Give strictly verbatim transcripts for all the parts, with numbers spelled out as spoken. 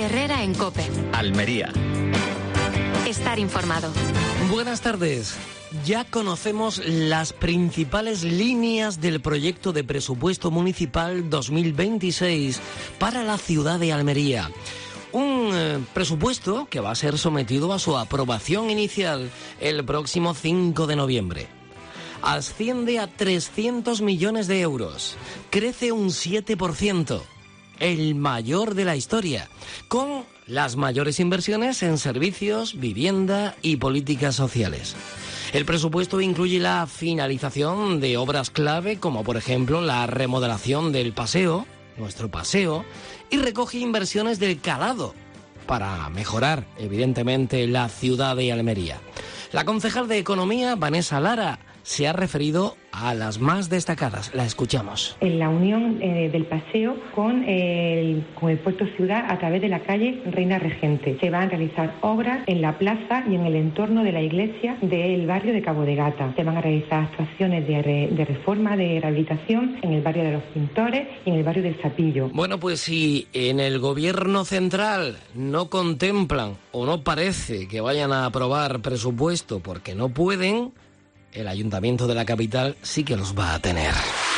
Herrera en COPE. Almería. Estar informado. Buenas tardes. Ya conocemos las principales líneas del proyecto de presupuesto municipal dos mil veintiséis para la ciudad de Almería. Un eh, presupuesto que va a ser sometido a su aprobación inicial el próximo cinco de noviembre. Asciende a trescientos millones de euros. Crece un siete por ciento. El mayor de la historia, con las mayores inversiones en servicios, vivienda y políticas sociales. El presupuesto incluye la finalización de obras clave, como por ejemplo la remodelación del paseo, nuestro paseo, y recoge inversiones del calado para mejorar, evidentemente, la ciudad de Almería. La concejal de Economía, Vanessa Lara, se ha referido a las más destacadas. La escuchamos. En la unión eh, del paseo con el, con el Puerto Ciudad a través de la calle Reina Regente. Se van a realizar obras en la plaza y en el entorno de la iglesia del barrio de Cabo de Gata. Se van a realizar actuaciones de, re, de reforma, de rehabilitación en el barrio de los Pintores y en el barrio del Sapillo. Bueno, pues si en el gobierno central no contemplan o no parece que vayan a aprobar presupuesto porque no pueden, el ayuntamiento de la capital sí que los va a tener.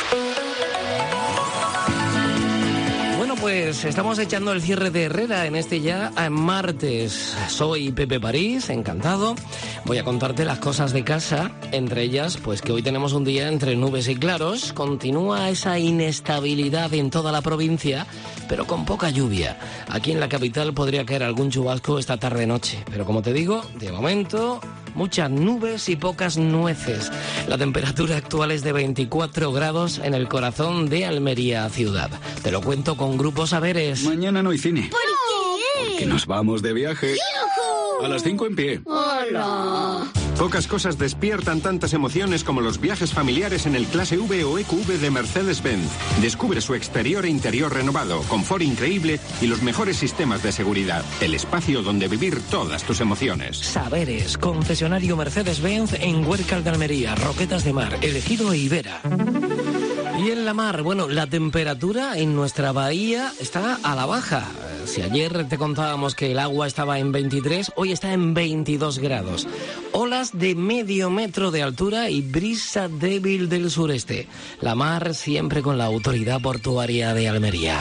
Bueno, pues estamos echando el cierre de Herrera en este ya martes. Soy Pepe París, encantado. Voy a contarte las cosas de casa, entre ellas, pues que hoy tenemos un día entre nubes y claros. Continúa esa inestabilidad en toda la provincia, pero con poca lluvia. Aquí en la capital podría caer algún chubasco esta tarde-noche, pero como te digo, de momento, muchas nubes y pocas nueces. La temperatura actual es de veinticuatro grados en el corazón de Almería ciudad. Te lo cuento con Grupo Saberes. Mañana no hay cine. ¿Por qué? Porque nos vamos de viaje. ¡Yujú! A las cinco en pie. ¡Hola! Pocas cosas despiertan tantas emociones como los viajes familiares en el Clase V o E Q V de Mercedes-Benz. Descubre su exterior e interior renovado, confort increíble y los mejores sistemas de seguridad. El espacio donde vivir todas tus emociones. Saberes, concesionario Mercedes-Benz en Huércal de Almería, Roquetas de Mar, El Ejido e Ibera. Y en la mar, bueno, la temperatura en nuestra bahía está a la baja. Si ayer te contábamos que el agua estaba en veintitrés, hoy está en veintidós grados. Olas de medio metro de altura y brisa débil del sureste. La mar siempre con la autoridad portuaria de Almería.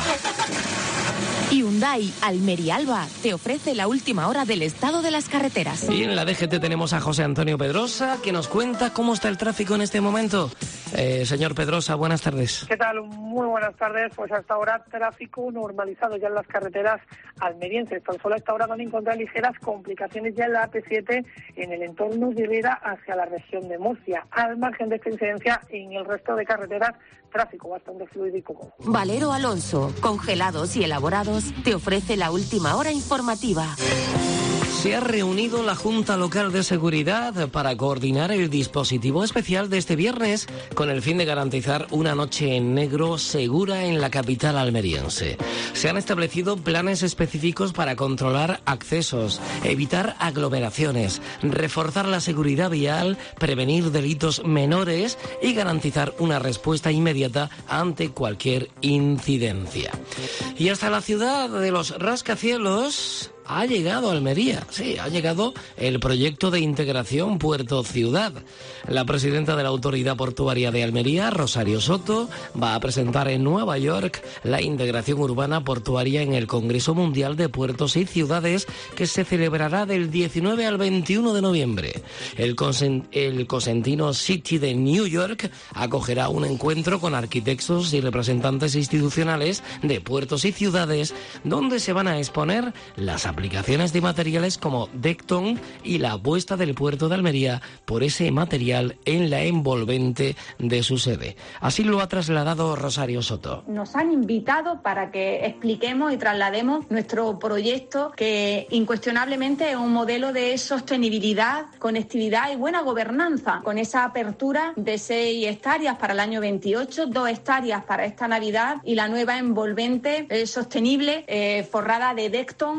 Hyundai Almería Alba te ofrece la última hora del estado de las carreteras. Y en la D G T tenemos a José Antonio Pedrosa, que nos cuenta cómo está el tráfico en este momento. Eh, señor Pedrosa, buenas tardes. ¿Qué tal? Muy buenas tardes. Pues hasta ahora tráfico normalizado ya en las carreteras almerienses. Tan solo hasta ahora van a encontrar ligeras complicaciones ya en la A P siete en el entorno de Vera hacia la región de Murcia. Al margen de esta incidencia, en el resto de carreteras, tráfico bastante fluido y cómodo. Valero Alonso, congelados y elaborados, te ofrece la última hora informativa. Se ha reunido la Junta Local de Seguridad para coordinar el dispositivo especial de este viernes con el fin de garantizar una noche en negro segura en la capital almeriense. Se han establecido planes específicos para controlar accesos, evitar aglomeraciones, reforzar la seguridad vial, prevenir delitos menores y garantizar una respuesta inmediata ante cualquier incidencia. Y hasta la ciudad de los rascacielos ha llegado Almería, sí, ha llegado el proyecto de integración Puerto-Ciudad. La presidenta de la Autoridad Portuaria de Almería, Rosario Soto, va a presentar en Nueva York la integración urbana portuaria en el Congreso Mundial de Puertos y Ciudades, que se celebrará del diecinueve al veintiuno de noviembre. El, Cosen- el Cosentino City de New York acogerá un encuentro con arquitectos y representantes institucionales de puertos y ciudades, donde se van a exponer las aplicaciones de materiales como Decton y la apuesta del puerto de Almería por ese material en la envolvente de su sede. Así lo ha trasladado Rosario Soto. Nos han invitado para que expliquemos y traslademos nuestro proyecto, que incuestionablemente es un modelo de sostenibilidad, conectividad y buena gobernanza, con esa apertura de seis hectáreas para el año veintiocho, dos hectáreas para esta Navidad y la nueva envolvente eh, sostenible eh, forrada de Decton, que va a ser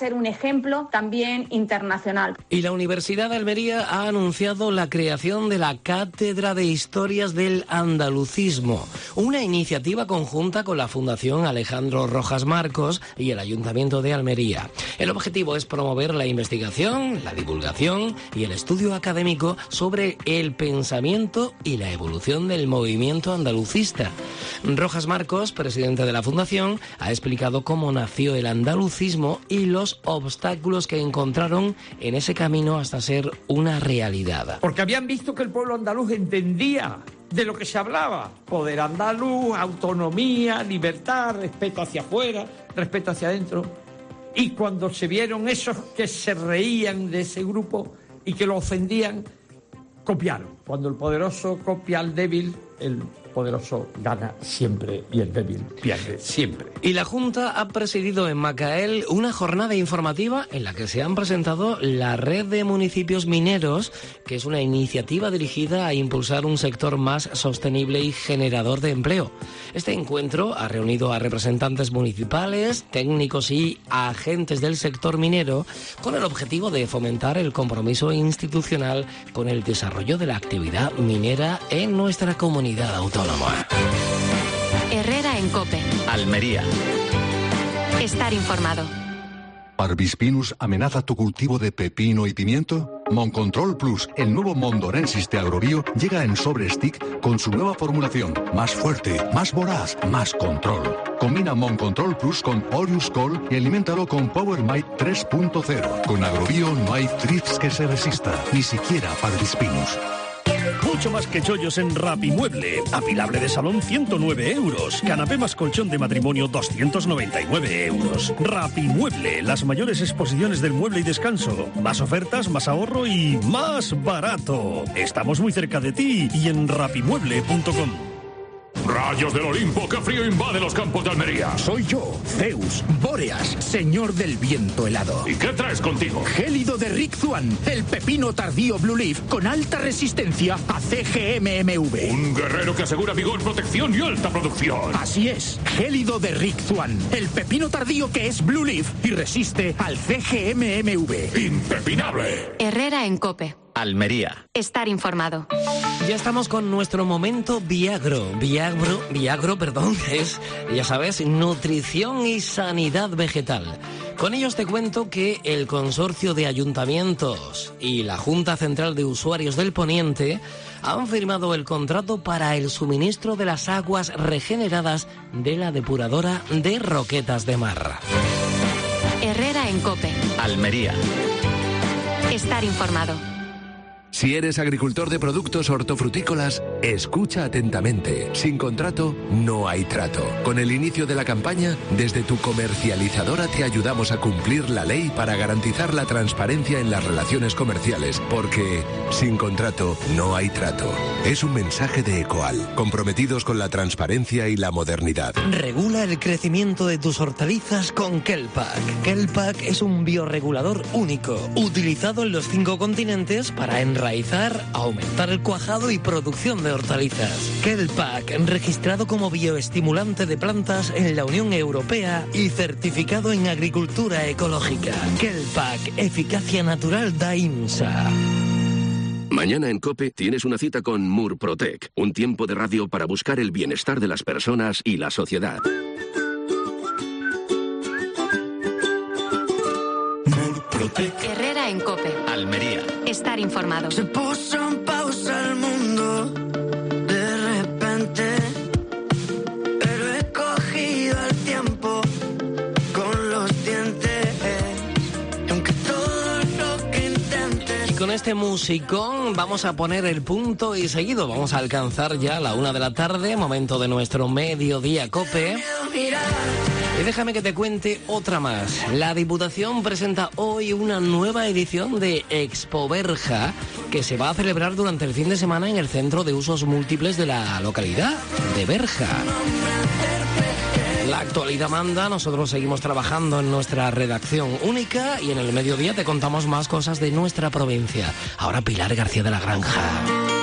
ser un ejemplo también internacional. Y la Universidad de Almería ha anunciado la creación de la Cátedra de Historias del Andalucismo, una iniciativa conjunta con la Fundación Alejandro Rojas Marcos y el Ayuntamiento de Almería. El objetivo es promover la investigación, la divulgación y el estudio académico sobre el pensamiento y la evolución del movimiento andalucista. Rojas Marcos, presidente de la Fundación, ha explicado cómo nació el andalucismo y los obstáculos que encontraron en ese camino hasta ser una realidad. Porque habían visto que el pueblo andaluz entendía de lo que se hablaba. Poder andaluz, autonomía, libertad, respeto hacia afuera, respeto hacia adentro. Y cuando se vieron esos que se reían de ese grupo y que lo ofendían, copiaron. Cuando el poderoso copia al débil, el poderoso gana siempre y el débil pierde siempre. Y la Junta ha presidido en Macael una jornada informativa en la que se han presentado la Red de Municipios Mineros, que es una iniciativa dirigida a impulsar un sector más sostenible y generador de empleo. Este encuentro ha reunido a representantes municipales, técnicos y agentes del sector minero con el objetivo de fomentar el compromiso institucional con el desarrollo de la actividad minera en nuestra comunidad autónoma. Herrera en COPE. Almería. Estar informado. ¿Parvispinus amenaza tu cultivo de pepino y pimiento? Moncontrol Plus, el nuevo Mondorensis de Agrobio, llega en sobre stick con su nueva formulación. Más fuerte, más voraz, más control. Combina Moncontrol Plus con Orius Col y aliméntalo con Power Mite tres punto cero. Con Agrobio no hay thrips que se resista, ni siquiera Parvispinus. Mucho más que chollos en Rapimueble. Apilable de salón ciento nueve euros. Canapé más colchón de matrimonio doscientos noventa y nueve euros. Rapimueble, las mayores exposiciones del mueble y descanso. Más ofertas, más ahorro y más barato. Estamos muy cerca de ti y en rapimueble punto com. Rayos del Olimpo, qué frío invade los campos de Almería. Soy yo, Zeus, Bóreas, señor del viento helado. ¿Y qué traes contigo? Gélido de Rick Swan, el pepino tardío Blue Leaf con alta resistencia a C G M M V. Un guerrero que asegura vigor, protección y alta producción. Así es, Gélido de Rick Swan, el pepino tardío que es Blue Leaf y resiste al C G M M V. ¡Impepinable! Herrera en COPE. Almería. Estar informado. Ya estamos con nuestro momento Viagro. Viagro, Viagro, perdón, es, ya sabes, nutrición y sanidad vegetal. Con ellos te cuento que el Consorcio de Ayuntamientos y la Junta Central de Usuarios del Poniente han firmado el contrato para el suministro de las aguas regeneradas de la depuradora de Roquetas de Mar. Herrera en COPE. Almería. Estar informado. Si eres agricultor de productos hortofrutícolas, escucha atentamente. Sin contrato, no hay trato. Con el inicio de la campaña, desde tu comercializadora te ayudamos a cumplir la ley para garantizar la transparencia en las relaciones comerciales, porque sin contrato, no hay trato. Es un mensaje de Ecoal, comprometidos con la transparencia y la modernidad. Regula el crecimiento de tus hortalizas con Kelpac. Kelpac es un bioregulador único, utilizado en los cinco continentes para enraizar, aumentar el cuajado y producción de hortalizas. Kelpac, registrado como bioestimulante de plantas en la Unión Europea y certificado en agricultura ecológica. Kelpac, eficacia natural da IMSA. Mañana en COPE tienes una cita con Murprotec, un tiempo de radio para buscar el bienestar de las personas y la sociedad. Herrera en COPE. Almería. Estar informado. Se puso en pausa el mundo de repente, pero he cogido el tiempo con los dientes, y aunque todo lo que intentes. Y con este musicón vamos a poner el punto y seguido vamos a alcanzar ya la una de la tarde, momento de nuestro mediodía COPE. Y déjame que te cuente otra más. La Diputación presenta hoy una nueva edición de Expo Berja que se va a celebrar durante el fin de semana en el Centro de Usos Múltiples de la localidad de Berja. La actualidad manda, nosotros seguimos trabajando en nuestra redacción única y en el mediodía te contamos más cosas de nuestra provincia. Ahora Pilar García de la Granja.